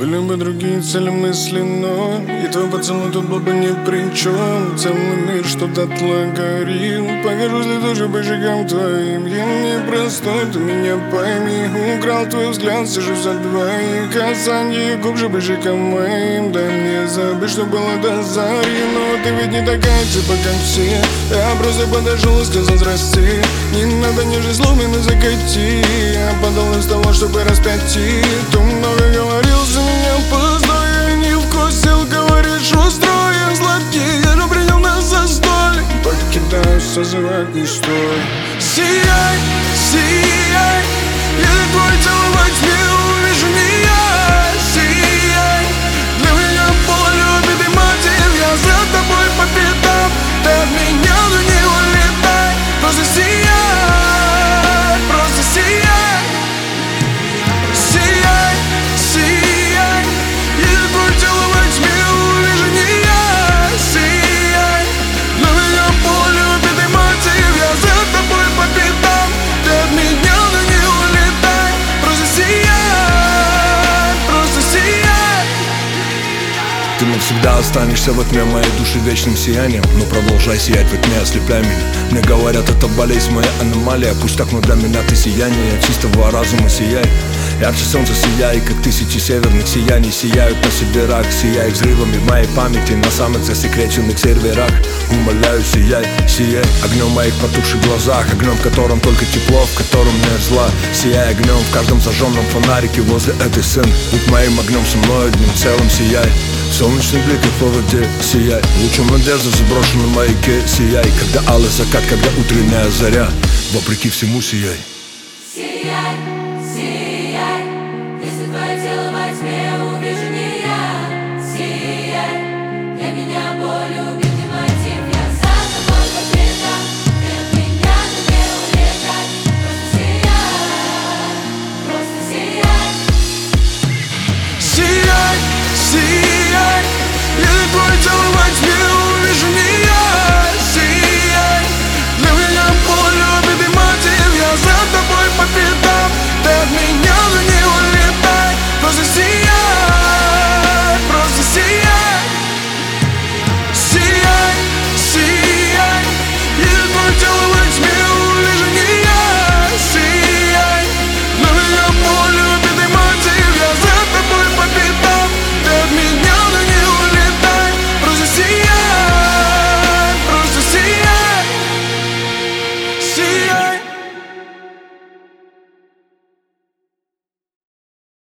Были бы другие цели мысли, но и твой поцелуй тут был бы ни при чем. Целый мир что-то горит. Покажусь ли тоже божикам твоим. Я непростой, ты меня пойми. Украл твой взгляд, сижу за двоих. Касанье губ же божикам моим. Дай мне забыть, что было до зари. Но ты ведь не такая, типа как все. Я просто подошел и сказал здрасте. Не надо нежить сломанно закати. Я подал из того, чтобы распять и ты много говорил, за меня пустой. Я не вкусил, говоришь, устроен сладкий. Я же принял на застолье. Покидаю, созывать не стой. Сияй, сияй. Я твой целовать не увижу не я. Сияй. Для меня полулюбит и мотив. Я за тобой по пятам. Ты от меня но не улетай. Просто сияй, просто сияй. Ты навсегда останешься во тьме моей души вечным сиянием. Но продолжай сиять во тьме, ослепляй меня. Мне говорят, это болезнь, моя аномалия. Пусть так, но для меня ты сияние чистого разума сияй. Ярче солнца сияй, как тысячи северных сияний. Сияют на себе рак, сияй взрывами в моей памяти. На самых засекреченных серверах. Умоляю, сияй, сияй огнем в моих потухших глазах. Огнем, в котором только тепло, в котором нет зла. Сияй огнем в каждом зажженном фонарике возле этой сцены. Будь моим огнем со мной одним целым сияй. Солнечный блик и по воде сияй. Лучом надежды заброшенном маяке сияй. Когда алый закат, когда утренняя заря. Вопреки всему сияй. Сияй, сияй. Если твое тело во тьме, увижу не